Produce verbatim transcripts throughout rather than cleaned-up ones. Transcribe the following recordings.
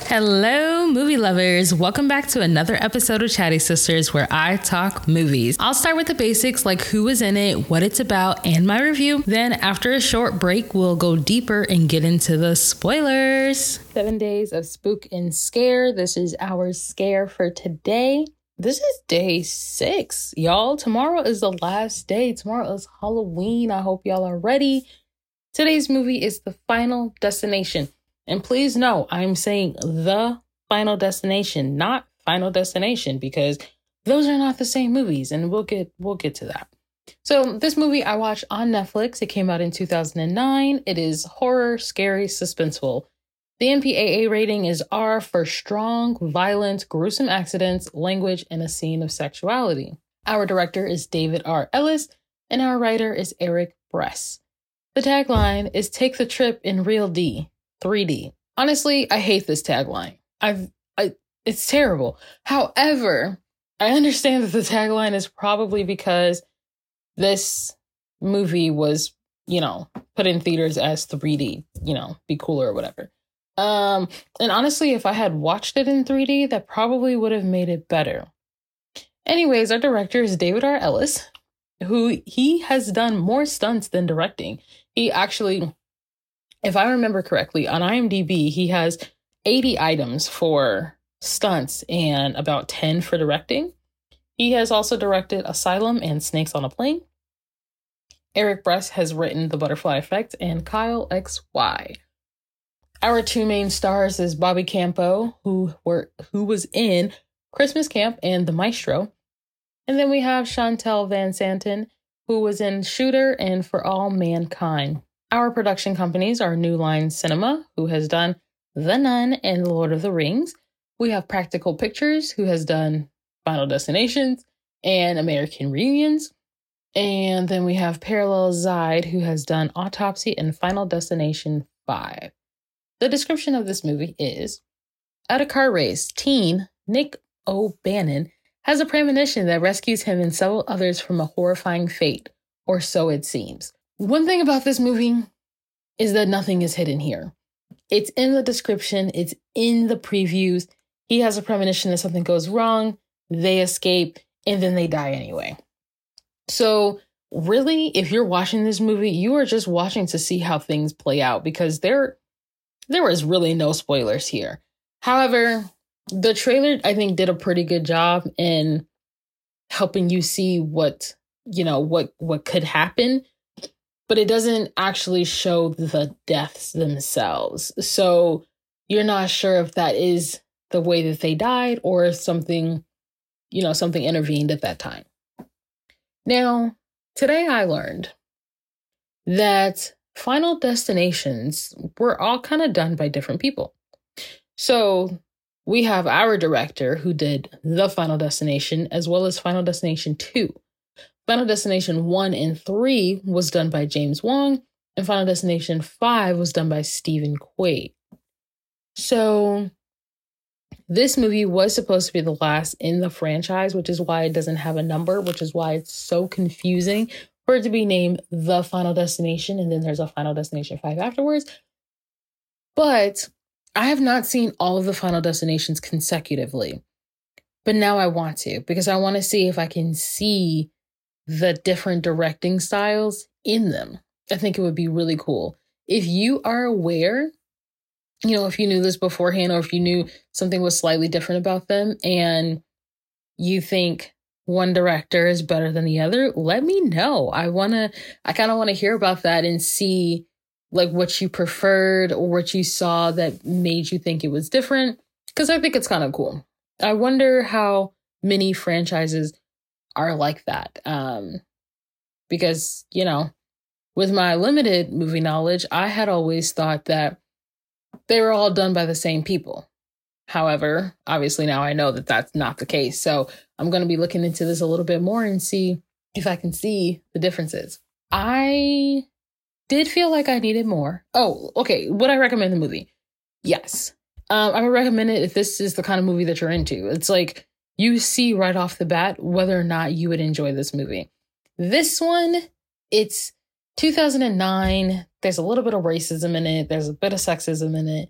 Hello, movie lovers. Welcome back to another episode of Chatty Sisters where I talk movies. I'll start with the basics like who was in it, what it's about, and my review. Then after a short break, we'll go deeper and get into the spoilers. Seven days of spook and scare. This is our scare for today. This is day six, y'all. Tomorrow is the last day. Tomorrow is Halloween. I hope y'all are ready. Today's movie is The Final Destination. And please know, I'm saying The Final Destination, not Final Destination, because those are not the same movies, and we'll get we'll get to that. So this movie I watched on Netflix. It came out in two thousand nine. It is horror, scary, suspenseful. The M P A A rating is R for strong, violent, gruesome accidents, language, and a scene of sexuality. Our director is David R. Ellis, and our writer is Eric Bress. The tagline is "Take the trip in Real D." three D. Honestly, I hate this tagline. I've, I, it's terrible. However, I understand that the tagline is probably because this movie was, you know, put in theaters as three D, you know, be cooler or whatever. Um, and honestly, if I had watched it in three D, that probably would have made it better. Anyways, our director is David R. Ellis, who he has done more stunts than directing. He actually, if I remember correctly, on IMDb, he has eighty items for stunts and about ten for directing. He has also directed Asylum and Snakes on a Plane. Eric Bress has written The Butterfly Effect and Kyle X Y. Our two main stars is Bobby Campo, who were who was in Christmas Camp and The Maestro. And then we have Chantel Van Santen, who was in Shooter and For All Mankind. Our production companies are New Line Cinema, who has done The Nun and The Lord of the Rings. We have Practical Pictures, who has done Final Destinations and American Reunions. And then we have Parallel Zide, who has done Autopsy and Final Destination five. The description of this movie is, at a car race, teen Nick O'Bannon has a premonition that rescues him and several others from a horrifying fate, or so it seems. One thing about this movie is that nothing is hidden here. It's in the description. It's in the previews. He has a premonition that something goes wrong. They escape and then they die anyway. So really, if you're watching this movie, you are just watching to see how things play out because there, there was really no spoilers here. However, the trailer, I think, did a pretty good job in helping you see what, you know, what, what could happen. But it doesn't actually show the deaths themselves. So you're not sure if that is the way that they died or if something, you know, something intervened at that time. Now, today I learned that Final Destinations were all kind of done by different people. So we have our director who did The Final Destination as well as Final Destination two. Final Destination one and three was done by James Wong, and Final Destination five was done by Stephen Quaid. So this movie was supposed to be the last in the franchise, which is why it doesn't have a number, which is why it's so confusing for it to be named The Final Destination, and then there's a Final Destination five afterwards. But I have not seen all of the Final Destinations consecutively, but now I want to, because I want to see if I can see the different directing styles in them. I think it would be really cool. If you are aware, you know, if you knew this beforehand or if you knew something was slightly different about them and you think one director is better than the other, let me know. I want to, I kind of want to hear about that and see like what you preferred or what you saw that made you think it was different. Because I think it's kind of cool. I wonder how many franchises are like that. Um, because, you know, with my limited movie knowledge, I had always thought that they were all done by the same people. However, obviously now I know that that's not the case. So I'm going to be looking into this a little bit more and see if I can see the differences. I did feel like I needed more. Oh, okay. Would I recommend the movie? Yes. Um, I would recommend it if this is the kind of movie that you're into. It's like, you see right off the bat whether or not you would enjoy this movie. This one, it's two thousand nine. There's a little bit of racism in it. There's a bit of sexism in it.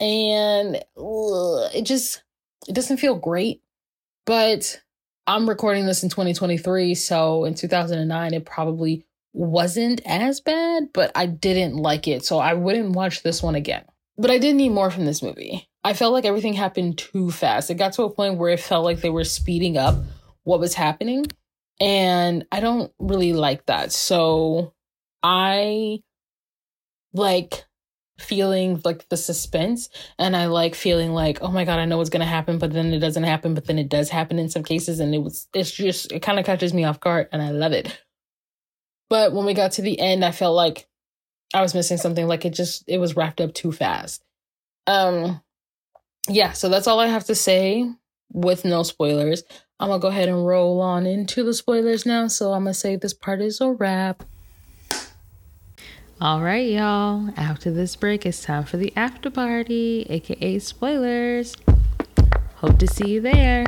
And ugh, it just, it doesn't feel great. But I'm recording this in twenty twenty-three. So in two thousand nine, it probably wasn't as bad, but I didn't like it. So I wouldn't watch this one again. But I did need more from this movie. I felt like everything happened too fast. It got to a point where it felt like they were speeding up what was happening. And I don't really like that. So I like feeling like the suspense, and I like feeling like, oh my God, I know what's going to happen, but then it doesn't happen, but then it does happen in some cases. And it was, it's just, it kind of catches me off guard, and I love it. But when we got to the end, I felt like I was missing something. Like it just, it was wrapped up too fast. Um, yeah, so that's all I have to say with no spoilers. I'm going to go ahead and roll on into the spoilers now. So I'm going to say this part is a wrap. All right, y'all. After this break, it's time for the after party, aka spoilers. Hope to see you there.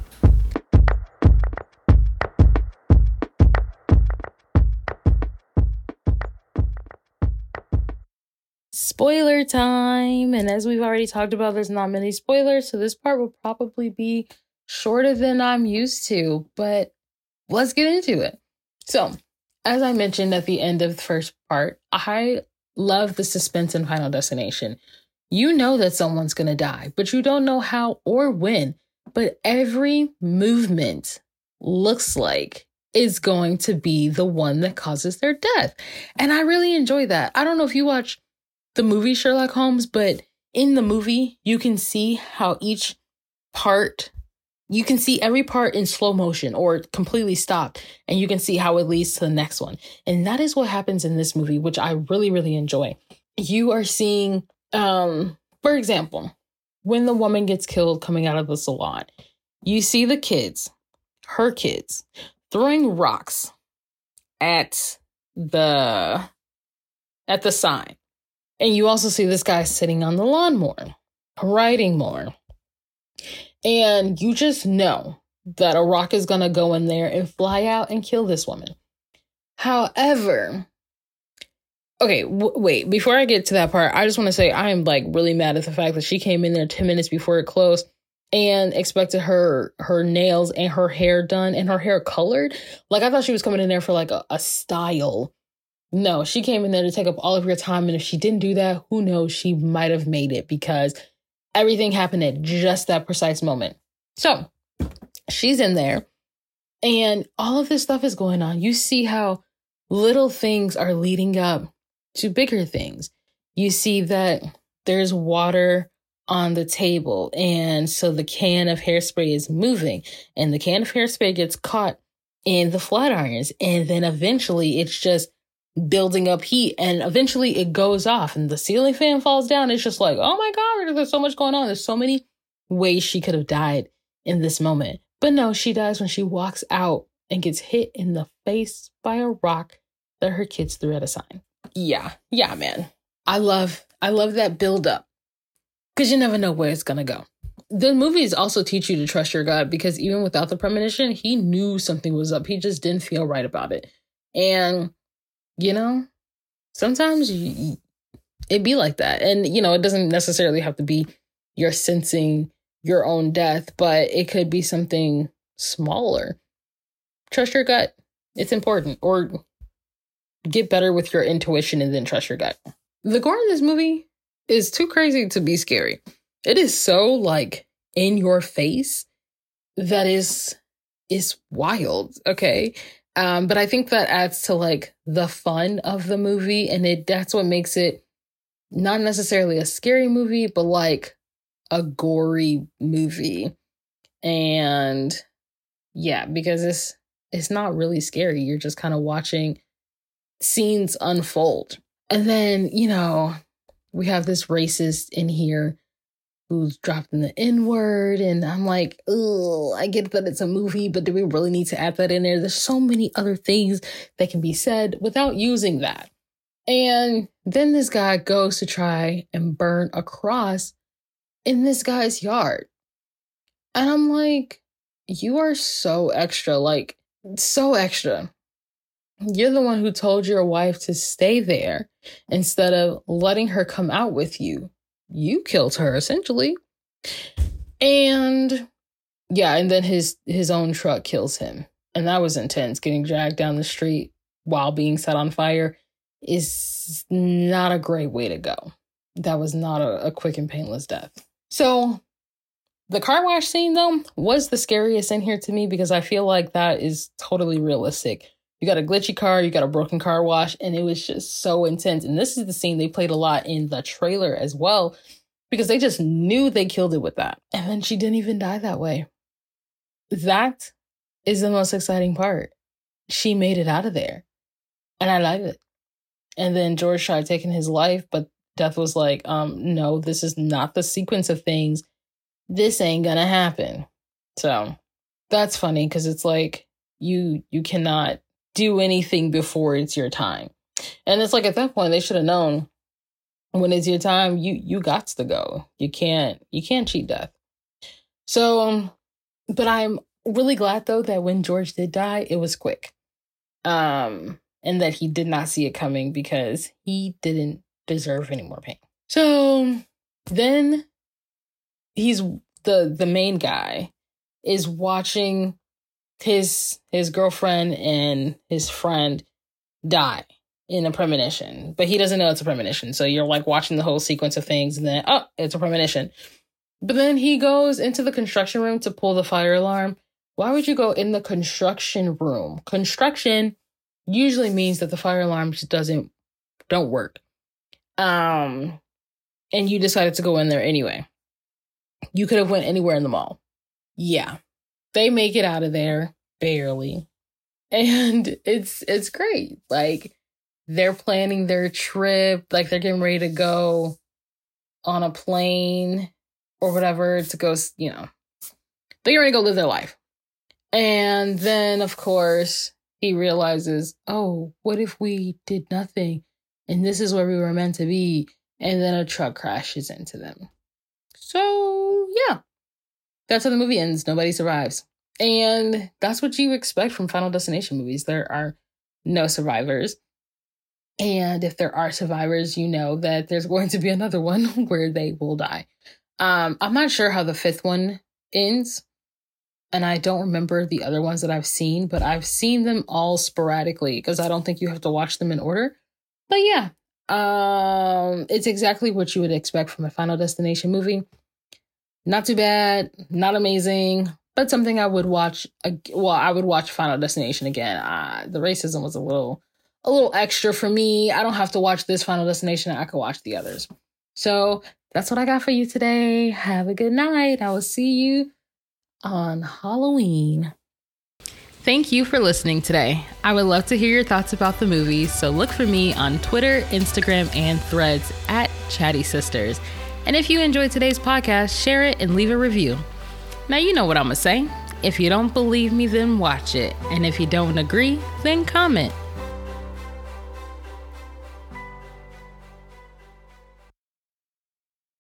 Spoiler time. And as we've already talked about, there's not many spoilers, so this part will probably be shorter than I'm used to, but let's get into it. So, as I mentioned at the end of the first part, I love the suspense in Final Destination. You know that someone's going to die, but you don't know how or when. But every movement looks like is going to be the one that causes their death. And I really enjoy that. I don't know if you watch the movie Sherlock Holmes, but in the movie, you can see how each part, you can see every part in slow motion or completely stopped, and you can see how it leads to the next one. And that is what happens in this movie, which I really, really enjoy. You are seeing, um, for example, when the woman gets killed coming out of the salon, you see the kids, her kids, throwing rocks at the, at the sign. And you also see this guy sitting on the lawnmower, writing more. And you just know that a rock is going to go in there and fly out and kill this woman. However, okay, w- wait, before I get to that part, I just want to say I am like really mad at the fact that she came in there ten minutes before it closed and expected her her nails and her hair done and her hair colored. Like I thought she was coming in there for like a, a style. No, she came in there to take up all of your time. And if she didn't do that, who knows, she might have made it because everything happened at just that precise moment. So she's in there and all of this stuff is going on. You see how little things are leading up to bigger things. You see that there's water on the table. And so the can of hairspray is moving and the can of hairspray gets caught in the flat irons. And then eventually it's just building up heat and eventually it goes off and the ceiling fan falls down. It's just like, oh my God, there's so much going on. There's so many ways she could have died in this moment. But no, she dies when she walks out and gets hit in the face by a rock that her kids threw at a sign. Yeah, yeah, man. I love, I love that build up because you never know where it's going to go. The movies also teach you to trust your gut because even without the premonition, he knew something was up. He just didn't feel right about it. And you know, sometimes you, it be like that. And, you know, it doesn't necessarily have to be you're sensing your own death, but it could be something smaller. Trust your gut. It's important. Or get better with your intuition and then trust your gut. The gore in this movie is too crazy to be scary. It is so like in your face that is, is wild. Okay. Um, but I think that adds to like the fun of the movie. And it that's what makes it not necessarily a scary movie, but like a gory movie. And yeah, because it's it's not really scary. You're just kind of watching scenes unfold. And then, you know, we have this racist in here who's dropping the N-word. And I'm like, oh, I get that it's a movie, but do we really need to add that in there? There's so many other things that can be said without using that. And then this guy goes to try and burn a cross in this guy's yard. And I'm like, you are so extra, like so extra. You're the one who told your wife to stay there instead of letting her come out with you. you killed her, essentially. And yeah, and then his his own truck kills him. And that was intense. Getting dragged down the street while being set on fire is not a great way to go. That was not a, a quick and painless death. So the car wash scene, though, was the scariest in here to me because I feel like that is totally realistic. You got a glitchy car, you got a broken car wash, and it was just so intense. And this is the scene they played a lot in the trailer as well, because they just knew they killed it with that. And then she didn't even die that way. That is the most exciting part. She made it out of there. And I love it. And then George tried taking his life, but Death was like, um, no, this is not the sequence of things. This ain't gonna happen. So that's funny because it's like you you cannot do anything before it's your time. And it's like at that point they should have known when it's your time, you you got to go. You can't you can't cheat death. So um, but I'm really glad though that when George did die, it was quick. Um and that he did not see it coming because he didn't deserve any more pain. So then he's the the main guy is watching his his girlfriend and his friend die in a premonition, but he doesn't know it's a premonition. So you're like watching the whole sequence of things and then, oh, it's a premonition. But then he goes into the construction room to pull the fire alarm. Why would you go in the construction room? Construction usually means that the fire alarm just doesn't don't work. Um, and you decided to go in there anyway. You could have went anywhere in the mall. Yeah. They make it out of there, barely. And it's it's great. Like, they're planning their trip, like they're getting ready to go on a plane or whatever to go, you know, they're ready to go live their life. And then, of course, he realizes, oh, what if we did nothing? And this is where we were meant to be. And then a truck crashes into them. So, yeah. That's how the movie ends. Nobody survives. And that's what you expect from Final Destination movies. There are no survivors. And if there are survivors, you know that there's going to be another one where they will die. Um, I'm not sure how the fifth one ends. And I don't remember the other ones that I've seen, but I've seen them all sporadically because I don't think you have to watch them in order. But yeah, um, it's exactly what you would expect from a Final Destination movie. Not too bad, not amazing, but something I would watch. Well, I would watch Final Destination again. Uh, the racism was a little, a little extra for me. I don't have to watch this Final Destination. I could watch the others. So that's what I got for you today. Have a good night. I will see you on Halloween. Thank you for listening today. I would love to hear your thoughts about the movie, so look for me on Twitter, Instagram, and Threads at Chatty Sisters. And if you enjoyed today's podcast, share it and leave a review. Now you know what I'm gonna say. If you don't believe me, then watch it. And if you don't agree, then comment.